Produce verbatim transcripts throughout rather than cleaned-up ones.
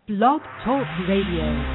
Blog Talk Radio.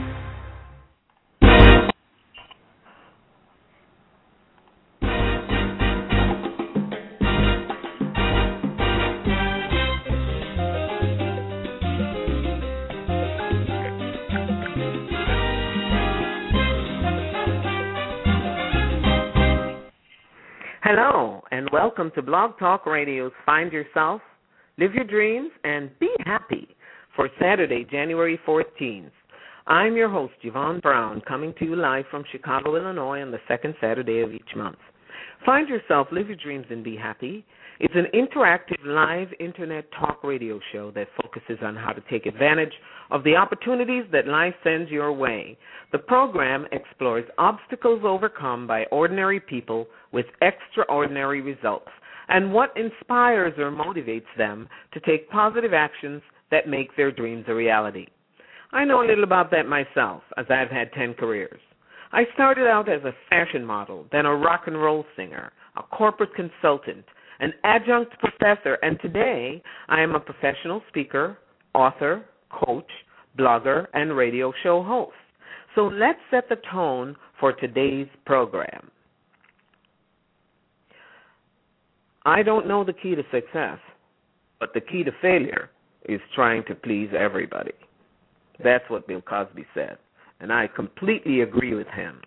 Hello, and welcome to Blog Talk Radio's Find Yourself, Live Your Dreams, and Be Happy for Saturday, January fourteenth. I'm your host, Yvonne Brown, coming to you live from Chicago, Illinois on the second Saturday of each month. Find Yourself, Live Your Dreams, and Be Happy. It's an interactive live internet talk radio show that focuses on how to take advantage of the opportunities that life sends your way. The program explores obstacles overcome by ordinary people with extraordinary results and what inspires or motivates them to take positive actions that make their dreams a reality. I know a little about that myself, as I've had ten careers. I started out as a fashion model, then a rock and roll singer, a corporate consultant, an adjunct professor, and today I am a professional speaker, author, coach, blogger, and radio show host. So let's set the tone for today's program. I don't know the key to success, but the key to failure is trying to please everybody. That's what Bill Cosby said, and I completely agree with him.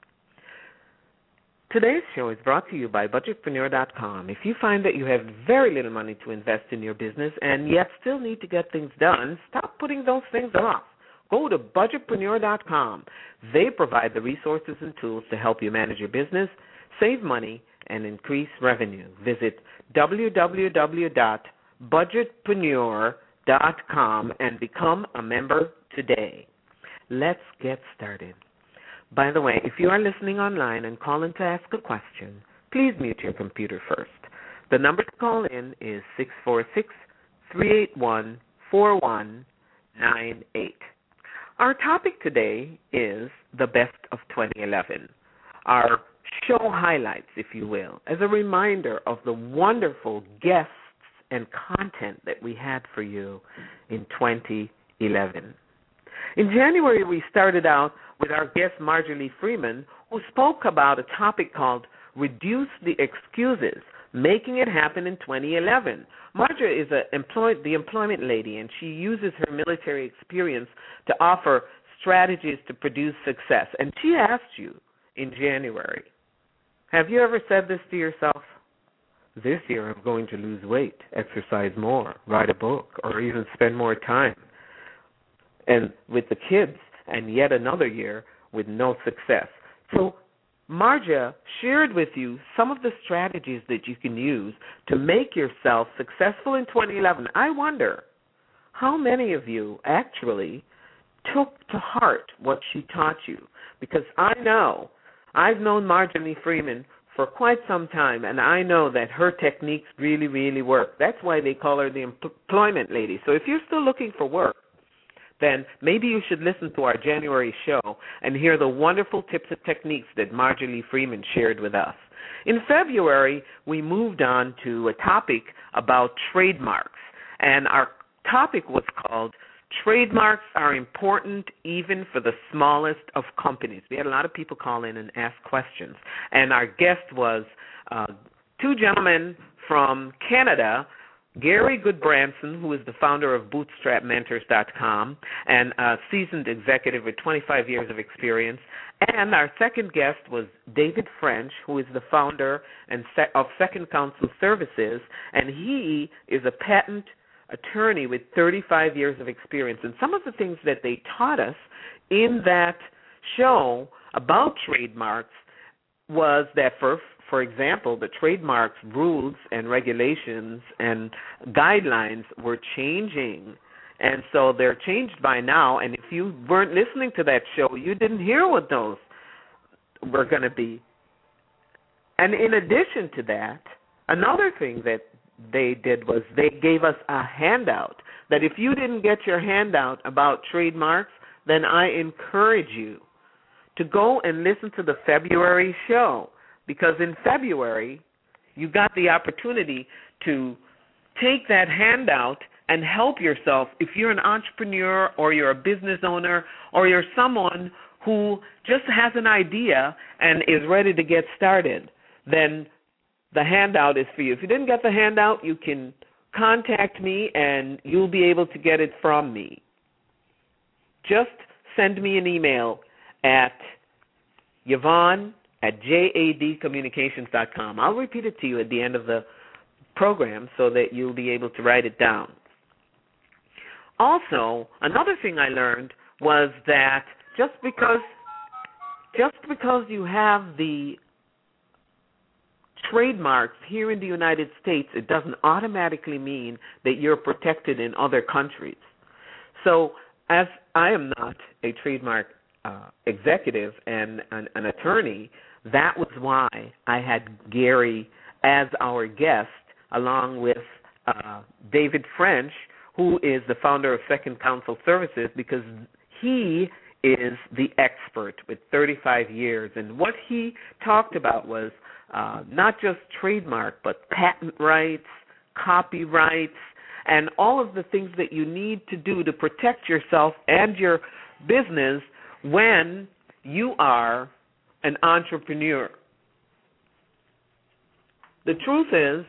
Today's show is brought to you by Budgetpreneur dot com. If you find that you have very little money to invest in your business and yet still need to get things done, stop putting those things off. Go to Budgetpreneur dot com. They provide the resources and tools to help you manage your business, save money, and increase revenue. Visit w w w dot budgetpreneur dot com and become a member today. Let's get started. By the way, if you are listening online and calling to ask a question, please mute your computer first. The number to call in is six four six, three eight one, four one nine eight. Our topic today is the best of twenty eleven, our show highlights, if you will, as a reminder of the wonderful guests and content that we had for you in twenty eleven. In January, we started out with our guest Marjorie Freeman, who spoke about a topic called Reduce the Excuses, Making It Happen in twenty eleven. Marjorie is a employ- the employment lady, and she uses her military experience to offer strategies to produce success. And she asked you in January, have you ever said this to yourself? This year I'm going to lose weight, exercise more, write a book, or even spend more time and with the kids, and yet another year with no success. So Marja shared with you some of the strategies that you can use to make yourself successful in twenty eleven. I wonder how many of you actually took to heart what she taught you, because I know I've known Marjorie Freeman for quite some time, and I know that her techniques really, really work. That's why they call her the employment lady. So if you're still looking for work, then maybe you should listen to our January show and hear the wonderful tips and techniques that Marjorie Freeman shared with us. In February, we moved on to a topic about trademarks, and our topic was called Trademarks Are Important Even for the Smallest of Companies. We had a lot of people call in and ask questions, and our guest was uh, two gentlemen from Canada, Gary Goodbranson, who is the founder of Bootstrap Mentors dot com and a seasoned executive with twenty-five years of experience. And our second guest was David French, who is the founder and se- of Second Counsel Services, and he is a patent attorney with thirty-five years of experience. And some of the things that they taught us in that show about trademarks was that, for For example, the trademarks rules and regulations and guidelines were changing, and so they're changed by now, and if you weren't listening to that show, you didn't hear what those were going to be. And in addition to that, another thing that they did was they gave us a handout that if you didn't get your handout about trademarks, then I encourage you to go and listen to the February show. Because in February, you got the opportunity to take that handout and help yourself. If you're an entrepreneur or you're a business owner or you're someone who just has an idea and is ready to get started, then the handout is for you. If you didn't get the handout, you can contact me and you'll be able to get it from me. Just send me an email at Yvonne at jadcommunications dot com. I'll repeat it to you at the end of the program so that you'll be able to write it down. Also, another thing I learned was that just because just because you have the trademarks here in the United States, it doesn't automatically mean that you're protected in other countries. So as I am not a trademark uh, executive and an, an attorney, that was why I had Gary as our guest, along with uh, David French, who is the founder of Second Counsel Services, because he is the expert with thirty-five years. And what he talked about was uh, not just trademark, but patent rights, copyrights, and all of the things that you need to do to protect yourself and your business when you are an entrepreneur. The truth is,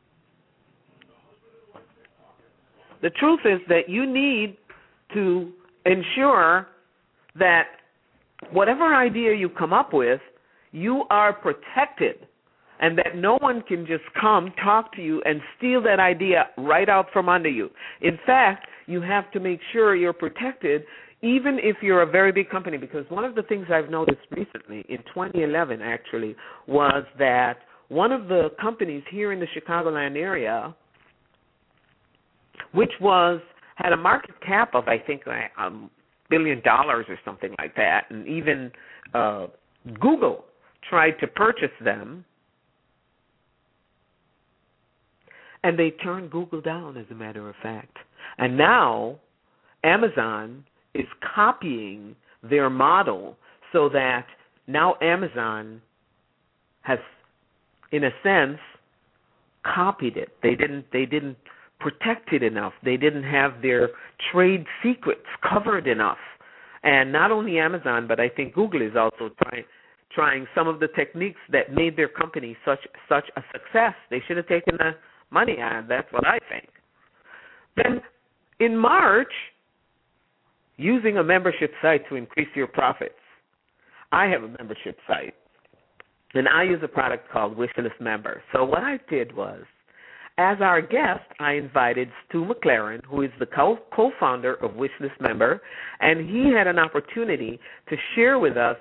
the truth is that you need to ensure that whatever idea you come up with, you are protected, and that no one can just come, talk to you, and steal that idea right out from under you. In fact, you have to make sure you're protected even if you're a very big company, because one of the things I've noticed recently, in twenty eleven actually, was that one of the companies here in the Chicagoland area, which was had a market cap of, I think, a billion dollars or something like that, and even uh, Google tried to purchase them, and they turned Google down, as a matter of fact. And now Amazon is copying their model so that now Amazon has, in a sense, copied it. They didn't they didn't protect it enough. They didn't have their trade secrets covered enough. And not only Amazon, but I think Google is also trying trying some of the techniques that made their company such such a success. They should have taken the money on. That's what I think. Then in March, using a membership site to increase your profits. I have a membership site, and I use a product called Wishlist Member. So what I did was, as our guest, I invited Stu McLaren, who is the co- co-founder of Wishlist Member, and he had an opportunity to share with us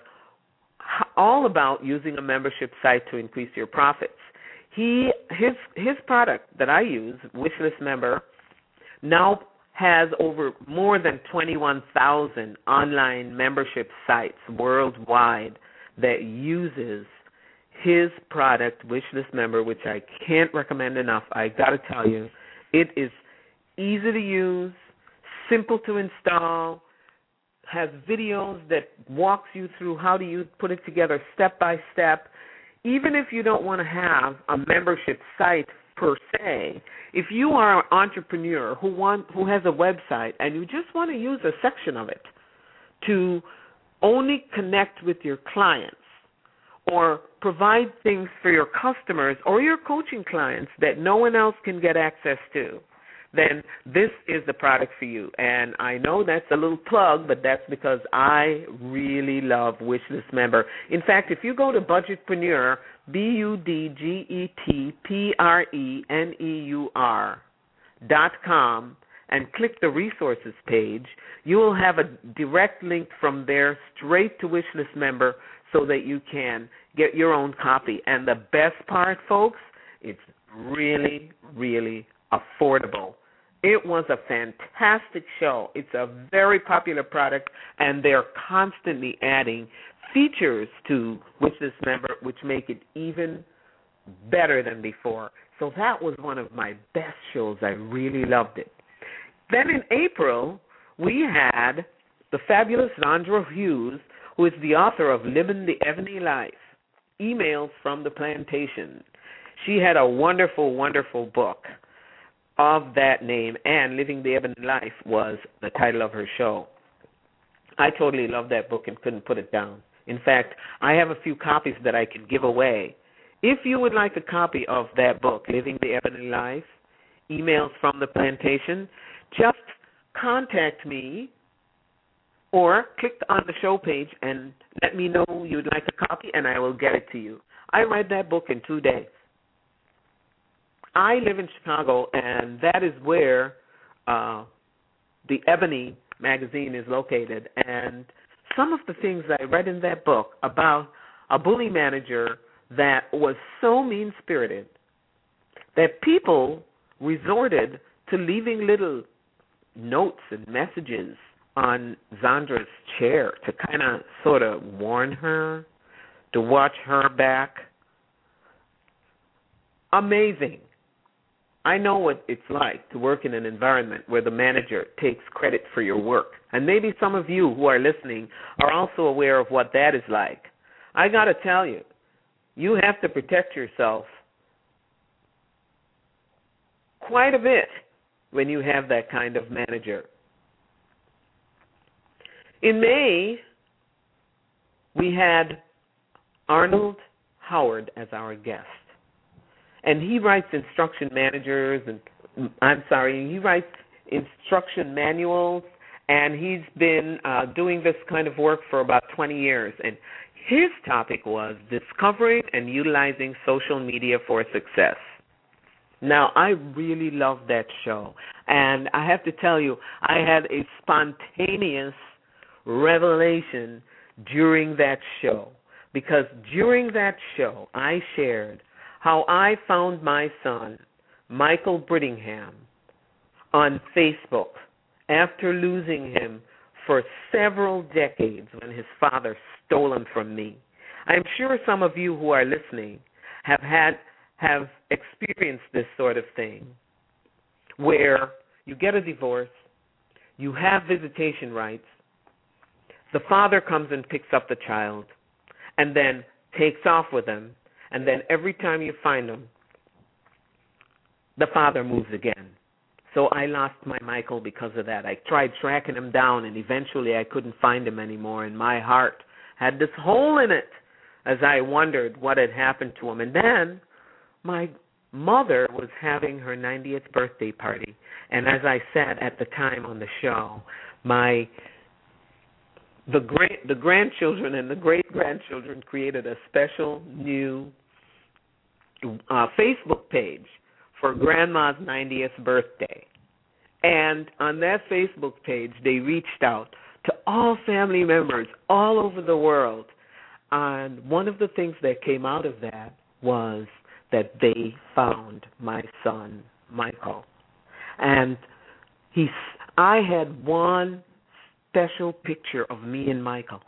all about using a membership site to increase your profits. He his his product that I use, Wishlist Member, now has over more than twenty-one thousand online membership sites worldwide that uses his product, Wishlist Member, which I can't recommend enough. I got to tell you, it is easy to use, simple to install, has videos that walks you through how do you put it together step by step. Even if you don't want to have a membership site per se, if you are an entrepreneur who want who has a website and you just want to use a section of it to only connect with your clients or provide things for your customers or your coaching clients that no one else can get access to, then this is the product for you. And I know that's a little plug, but that's because I really love Wishlist Member. In fact, if you go to Budgetpreneur, B U D G E T P R E N E U R dot com, and click the resources page, you will have a direct link from there straight to Wishlist Member so that you can get your own copy. And the best part, folks, it's really, really affordable. It was a fantastic show. It's a very popular product, and they're constantly adding features to Wishlist Member which make it even better than before. So that was one of my best shows. I really loved it. Then in April, we had the fabulous Zandra Hughes, who is the author of Living the Ebony Life, Emails from the Plantation. She had a wonderful, wonderful book. of that name, and Living the Ebony Life was the title of her show. I totally love that book and couldn't put it down. In fact, I have a few copies that I can give away. If you would like a copy of that book, Living the Ebony Life, Emails from the Plantation, just contact me or click on the show page and let me know you'd like a copy, and I will get it to you. I read that book in two days. I live in Chicago, and that is where uh, the Ebony magazine is located. And some of the things I read in that book about a bully manager that was so mean-spirited that people resorted to leaving little notes and messages on Zondra's chair to kind of sort of warn her, to watch her back. Amazing. I know what it's like to work in an environment where the manager takes credit for your work. And maybe some of you who are listening are also aware of what that is like. I got to tell you, you have to protect yourself quite a bit when you have that kind of manager. In May, we had Arnold Howard as our guest. And he writes instruction managers, and I'm sorry, he writes instruction manuals, and he's been uh, doing this kind of work for about twenty years. And his topic was discovering and utilizing social media for success. Now, I really loved that show, and I have to tell you, I had a spontaneous revelation during that show, because during that show, I shared how I found my son, Michael Brittingham, on Facebook after losing him for several decades when his father stole him from me. I'm sure some of you who are listening have had have experienced this sort of thing, where you get a divorce, you have visitation rights, the father comes and picks up the child and then takes off with him. And then every time you find him, the father moves again. So I lost my Michael because of that. I tried tracking him down, and eventually I couldn't find him anymore, and my heart had this hole in it as I wondered what had happened to him. And then my mother was having her ninetieth birthday party, and as I said at the time on the show, my the great the grandchildren and the great-grandchildren created a special new Uh, Facebook page for Grandma's ninetieth birthday. And on that Facebook page, they reached out to all family members all over the world. And one of the things that came out of that was that they found my son, Michael. And he, I had one special picture of me and Michael.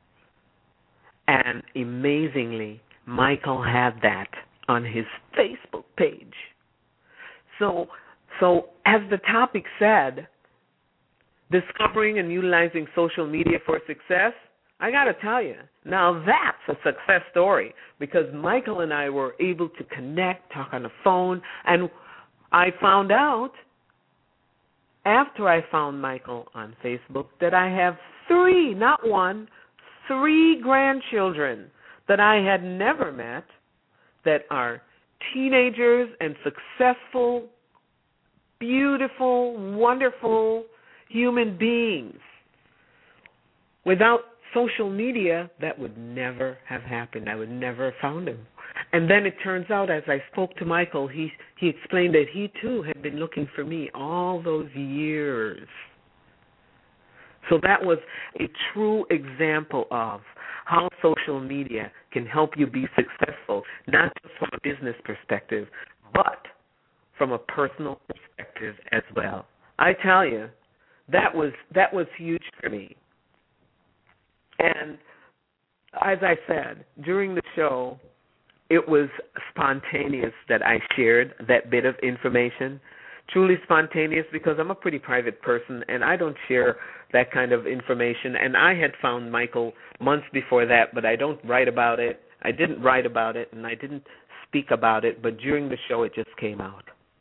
And amazingly, Michael had that on his Facebook page. So, so as the topic said, discovering and utilizing social media for success, I got to tell you, now that's a success story, because Michael and I were able to connect, talk on the phone, and I found out after I found Michael on Facebook that I have three, not one, three grandchildren that I had never met, that are teenagers and successful, beautiful, wonderful human beings. Without social media, that would never have happened. I would never have found him. And then it turns out, as I spoke to Michael, he, he explained that he, too, had been looking for me all those years. So that was a true example of how social media can help you be successful, not just from a business perspective, but from a personal perspective as well. I tell you, that was that was huge for me. And as I said, during the show, it was spontaneous that I shared that bit of information. Truly spontaneous, because I'm a pretty private person and I don't share that kind of information. And I had found Michael months before that, but I don't write about it. I didn't write about it and I didn't speak about it, but during the show it just came out.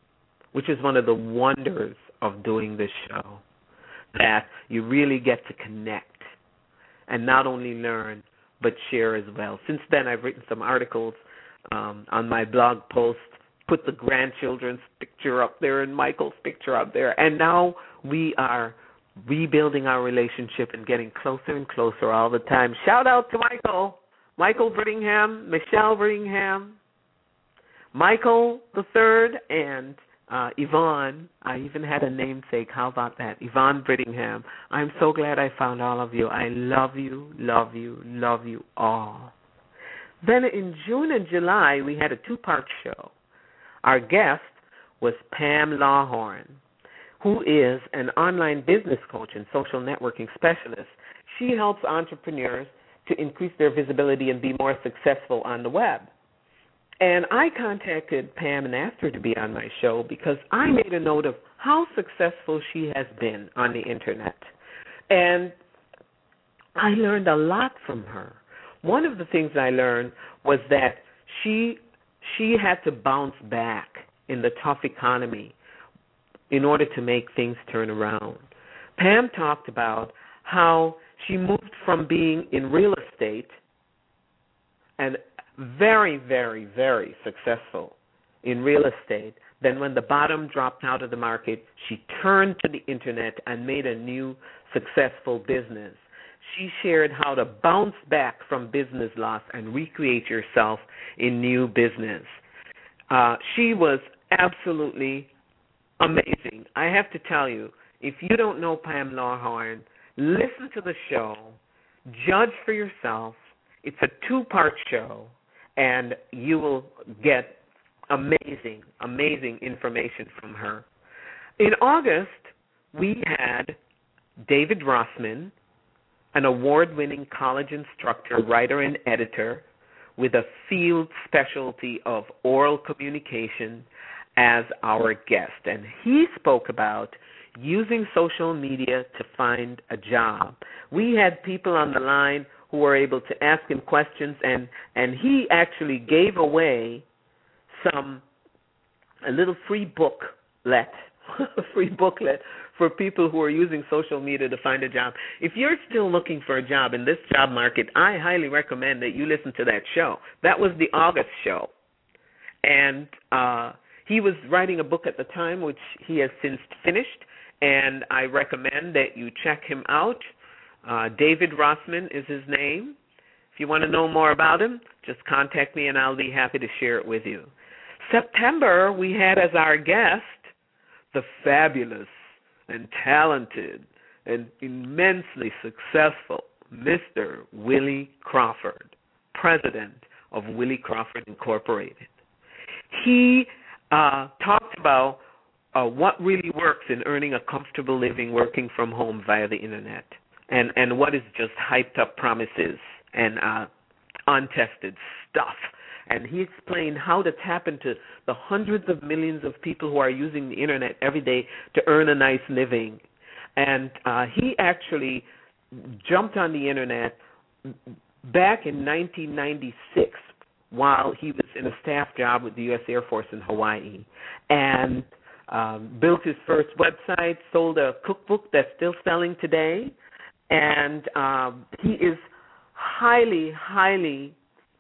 which is one of the wonders of doing this show, that you really get to connect and not only learn but share as well. Since then, I've written some articles um, on my blog post, put the grandchildren's picture up there and Michael's picture up there, and now we are rebuilding our relationship and getting closer and closer all the time. Shout out to Michael, Michael Brittingham, Michelle Brittingham, Michael the Third, and uh, Yvonne. I even had a namesake. How about that? Yvonne Brittingham. I'm so glad I found all of you. I love you, love you, love you all. Then in June and July, we had a two-part show. Our guest was Pam Lawhorn, who is an online business coach and social networking specialist. She helps entrepreneurs to increase their visibility and be more successful on the web. And I contacted Pam and asked her to be on my show because I made a note of how successful she has been on the Internet. And I learned a lot from her. One of the things I learned was that she she had to bounce back in the tough economy in order to make things turn around. Pam talked about how she moved from being in real estate and very, very, very successful in real estate. Then when the bottom dropped out of the market, she turned to the Internet and made a new successful business. She shared how to bounce back from business loss and recreate yourself in new business. Uh, she was absolutely amazing. I have to tell you, if you don't know Pam Lawhorn, listen to the show, judge for yourself. It's a two-part show, and you will get amazing, amazing information from her. In August, we had David Rossman, an award-winning college instructor, writer, and editor with a field specialty of oral communication, as our guest. And he spoke about using social media to find a job. We had people on the line who were able to ask him questions, and, and he actually gave away some, a little free booklet, a free booklet for people who are using social media to find a job. If you're still looking for a job in this job market, I highly recommend that you listen to that show. That was the August show. And uh, he was writing a book at the time, which he has since finished, and I recommend that you check him out. Uh, David Rossman is his name. If you want to know more about him, just contact me, and I'll be happy to share it with you. September, we had as our guest the fabulous and talented and immensely successful Mister Willie Crawford, president of Willie Crawford Incorporated. He uh, talked about uh, what really works in earning a comfortable living working from home via the Internet, and, and what is just hyped up promises and uh, untested stuff. And he explained how to tap into the hundreds of millions of people who are using the Internet every day to earn a nice living. And uh, he actually jumped on the Internet back in nineteen ninety-six while he was in a staff job with the U S Air Force in Hawaii, and um, built his first website, sold a cookbook that's still selling today, and um, he is highly, highly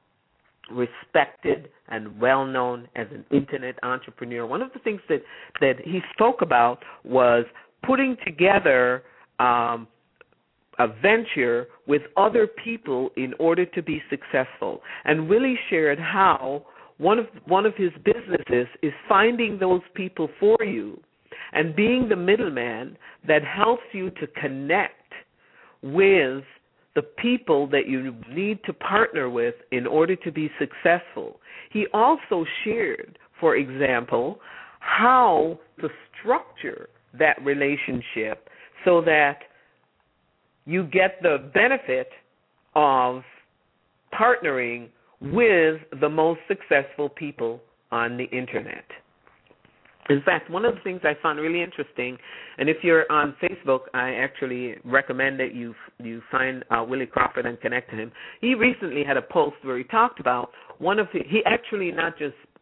respected and well-known as an Internet entrepreneur. One of the things that, that he spoke about was putting together um, a venture with other people in order to be successful. And Willie shared how one of one of his businesses is finding those people for you and being the middleman that helps you to connect with the people that you need to partner with in order to be successful. He also shared, for example, how to structure that relationship so that you get the benefit of partnering with the most successful people on the Internet. In fact, one of the things I found really interesting, and if you're on Facebook, I actually recommend that you you find uh, Willie Crawford and connect to him. He recently had a post where he talked about one of the, he actually not just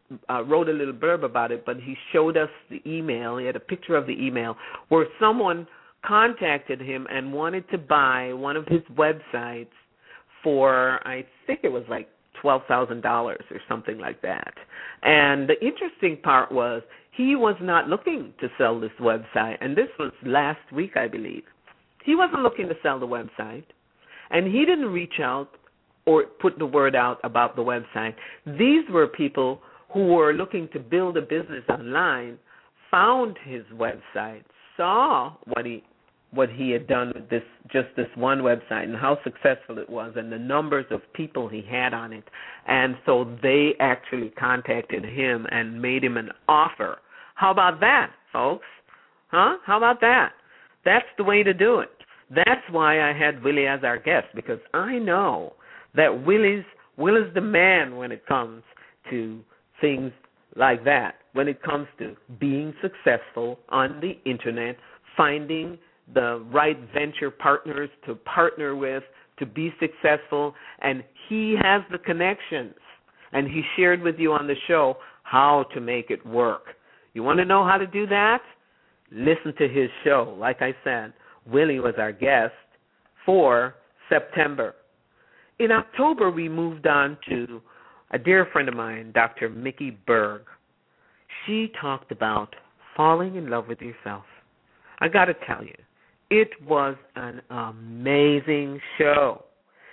uh, wrote a little blurb about it, but he showed us the email. He had a picture of the email where someone contacted him and wanted to buy one of his websites for, I think it was like twelve thousand dollars or something like that. And the interesting part was he was not looking to sell this website, and this was last week, I believe. He wasn't looking to sell the website, and he didn't reach out or put the word out about the website. These were people who were looking to build a business online, found his website, saw what he what he had done with this just this one website and how successful it was and the numbers of people he had on it. And so they actually contacted him and made him an offer. How about that, folks? Huh? How about that? That's the way to do it. That's why I had Willie as our guest, because I know that Willie's Will is the man when it comes to things like that, when it comes to being successful on the internet, finding the right venture partners to partner with to be successful, and he has the connections, and he shared with you on the show how to make it work. You want to know how to do that? Listen to his show. Like I said, Willie was our guest for September. In October, we moved on to a dear friend of mine, Doctor Mickey Berg. She talked about falling in love with yourself. I got to tell you, it was an amazing show.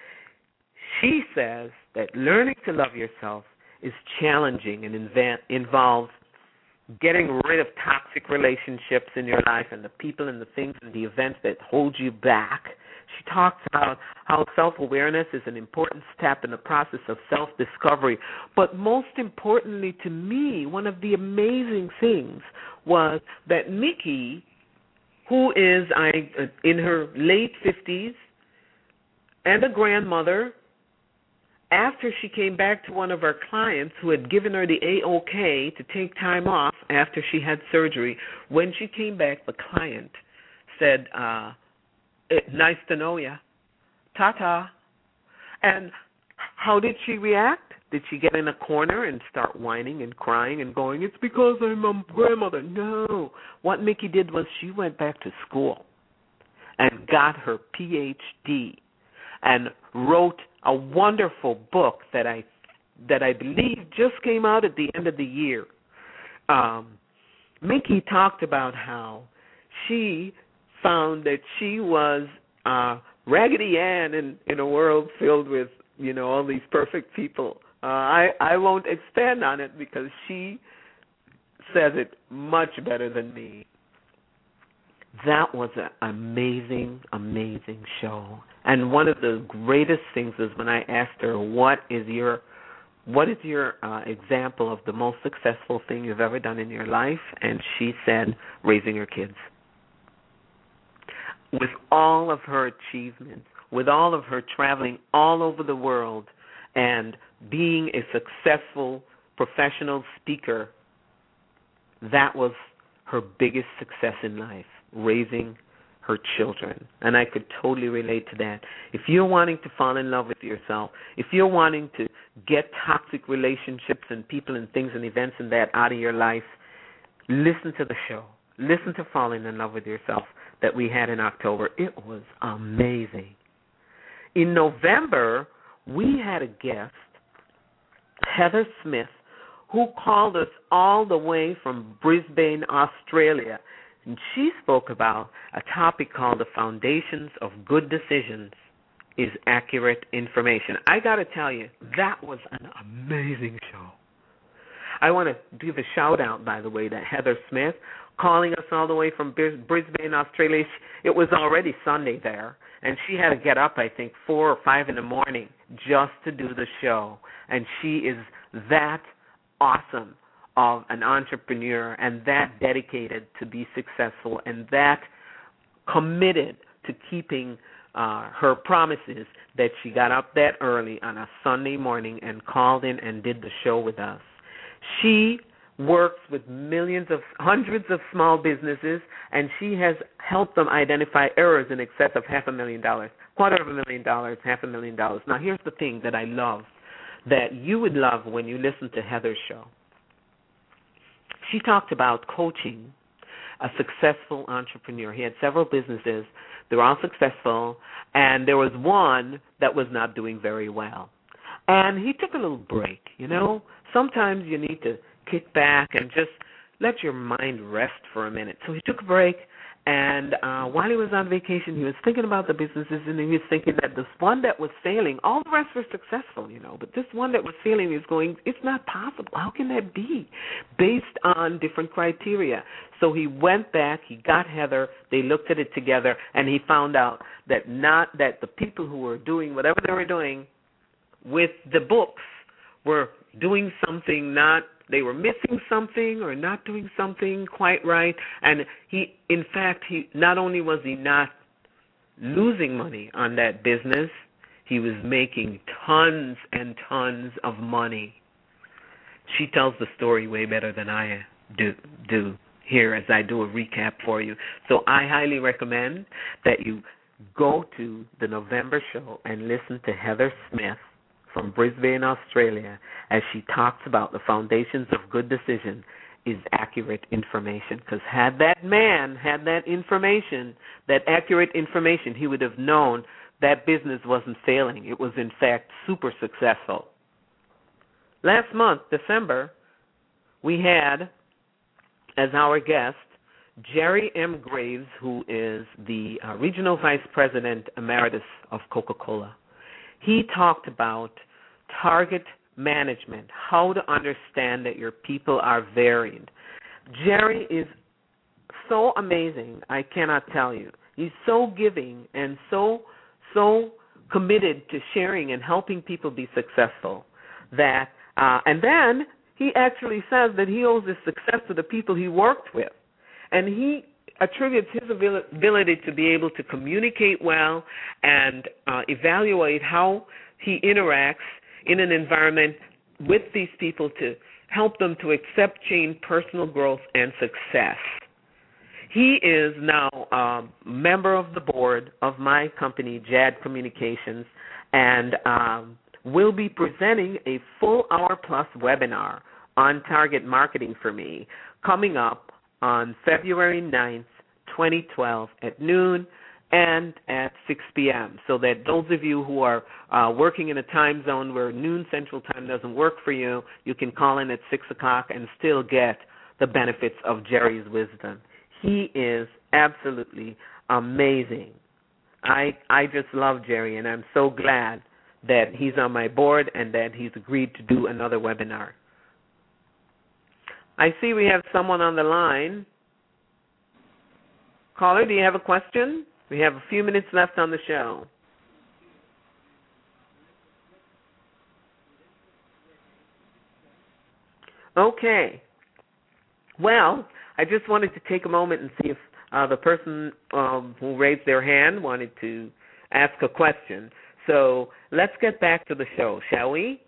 She says that learning to love yourself is challenging and inv- involves getting rid of toxic relationships in your life and the people and the things and the events that hold you back. She talks about how self-awareness is an important step in the process of self-discovery. But most importantly to me, one of the amazing things was that Mickey, who is I, in her late fifties and a grandmother, after she came back to one of our clients who had given her the A-OK to take time off after she had surgery, when she came back, the client said, uh, nice to know ya, ta-ta. And how did she react? Did she get in a corner and start whining and crying and going, it's because I'm a grandmother? No. What Mickey did was she went back to school and got her P H D and wrote a wonderful book that I that I believe just came out at the end of the year. Um, Mickey talked about how she found that she was uh, Raggedy Ann in, in a world filled with, you know, all these perfect people. Uh, I, I won't expand on it because she says it much better than me. That was an amazing, amazing show. And one of the greatest things is when I asked her, what is your what is your uh, example of the most successful thing you've ever done in your life? And she said, raising her kids. With all of her achievements, with all of her traveling all over the world and being a successful professional speaker, that was her biggest success in life, raising her children. And I could totally relate to that. If you're wanting to fall in love with yourself, if you're wanting to get toxic relationships and people and things and events and that out of your life, listen to the show. Listen to Falling in Love with Yourself that we had in October. It was amazing. In November, we had a guest, Heather Smith, who called us all the way from Brisbane, Australia. And she spoke about a topic called the Foundations of Good Decisions is Accurate Information. I got to tell you, that was an amazing show. I want to give a shout-out, by the way, to Heather Smith, calling us all the way from Brisbane, Australia. It was already Sunday there, and she had to get up, I think, four or five in the morning just to do the show. And she is that awesome of an entrepreneur and that dedicated to be successful and that committed to keeping uh, her promises that she got up that early on a Sunday morning and called in and did the show with us. She works with millions of, hundreds of small businesses, and she has helped them identify errors in excess of half a million dollars, quarter of a million dollars, half a million dollars. Now, here's the thing that I love, that you would love when you listen to Heather's show. she talked about coaching a successful entrepreneur. He had several businesses. They were all successful, and there was one that was not doing very well. And he took a little break, you know. Sometimes you need to kick back and just let your mind rest for a minute. So he took a break, and uh, while he was on vacation, he was thinking about the businesses, and he was thinking that this one that was failing, all the rest were successful, you know, but this one that was failing is going, it's not possible. How can that be? Based on different criteria. So he went back, he got Heather, they looked at it together, and he found out that not that the people who were doing whatever they were doing with the books were doing something not, they were missing something or not doing something quite right. And he, in fact, he not only was he not losing money on that business, he was making tons and tons of money. She tells the story way better than I do, do here as I do a recap for you. So I highly recommend that you go to the November show and listen to Heather Smith from Brisbane, Australia, as she talks about the foundations of good decision is accurate information. Because had that man had that information, that accurate information, he would have known that business wasn't failing. It was, in fact, super successful. Last month, December, we had as our guest Jerry M. Graves, who is the uh, Regional Vice President Emeritus of Coca-Cola. He talked about target management, how to understand that your people are varied. Jerry is so amazing, I cannot tell you. He's so giving and so, so committed to sharing and helping people be successful that, uh, and then he actually says that he owes his success to the people he worked with. And he attributes his ability to be able to communicate well and uh, evaluate how he interacts in an environment with these people to help them to accept change, personal growth, and success. He is now a member of the board of my company, J A D Communications, and um, will be presenting a full hour-plus webinar on target marketing for me coming up on February ninth, twenty twelve at noon and at six p.m. so that those of you who are uh, working in a time zone where noon Central Time doesn't work for you, you can call in at six o'clock and still get the benefits of Jerry's wisdom. He is absolutely amazing. I I just love Jerry, and I'm so glad that he's on my board and that he's agreed to do another webinar. I see we have someone on the line. Caller, do you have a question? We have a few minutes left on the show. Okay. Well, I just wanted to take a moment and see if uh, the person um, who raised their hand wanted to ask a question. So let's get back to the show, shall we?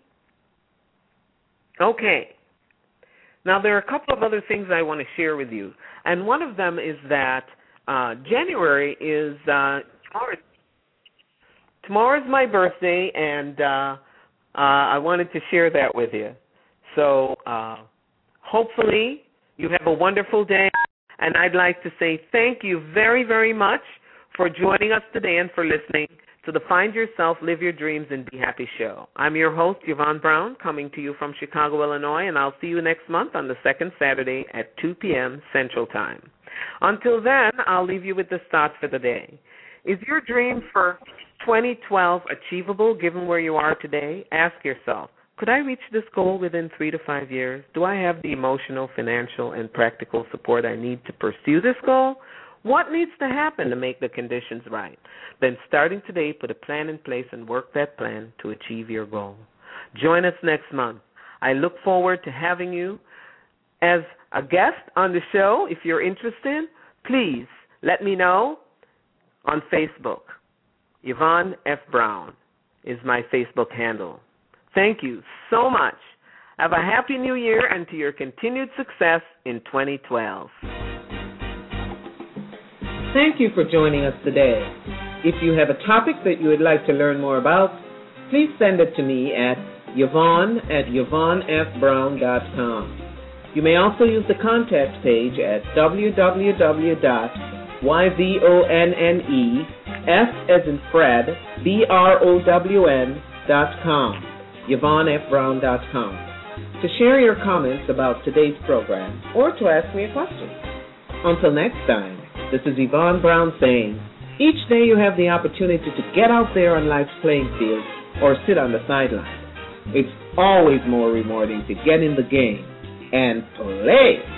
Okay. Now, there are a couple of other things I want to share with you. And one of them is that uh, January is, uh, tomorrow, tomorrow is my birthday, and uh, uh, I wanted to share that with you. So uh, hopefully you have a wonderful day, and I'd like to say thank you very, very much for joining us today and for listening to the Find Yourself, Live Your Dreams, and Be Happy show. I'm your host, Yvonne Brown, coming to you from Chicago, Illinois, and I'll see you next month on the second Saturday at two p.m. Central Time. Until then, I'll leave you with this thought for the day. Is your dream for twenty twelve achievable given where you are today? Ask yourself, could I reach this goal within three to five years? Do I have the emotional, financial, and practical support I need to pursue this goal? What needs to happen to make the conditions right? Then starting today, put a plan in place and work that plan to achieve your goal. Join us next month. I look forward to having you as a guest on the show. If you're interested, please let me know on Facebook. Yvonne F. Brown is my Facebook handle. Thank you so much. Have a happy new year and to your continued success in twenty twelve. Thank you for joining us today. If you have a topic that you would like to learn more about, please send it to me at Yvonne at Yvonne F Brown dot com. You may also use the contact page at w w w dot yvonne, F as in Fred, B R O W N dot com, Yvonne F Brown dot com, to share your comments about today's program or to ask me a question. Until next time, this is Yvonne Brown saying, each day you have the opportunity to get out there on life's playing field or sit on the sideline. It's always more rewarding to get in the game and play.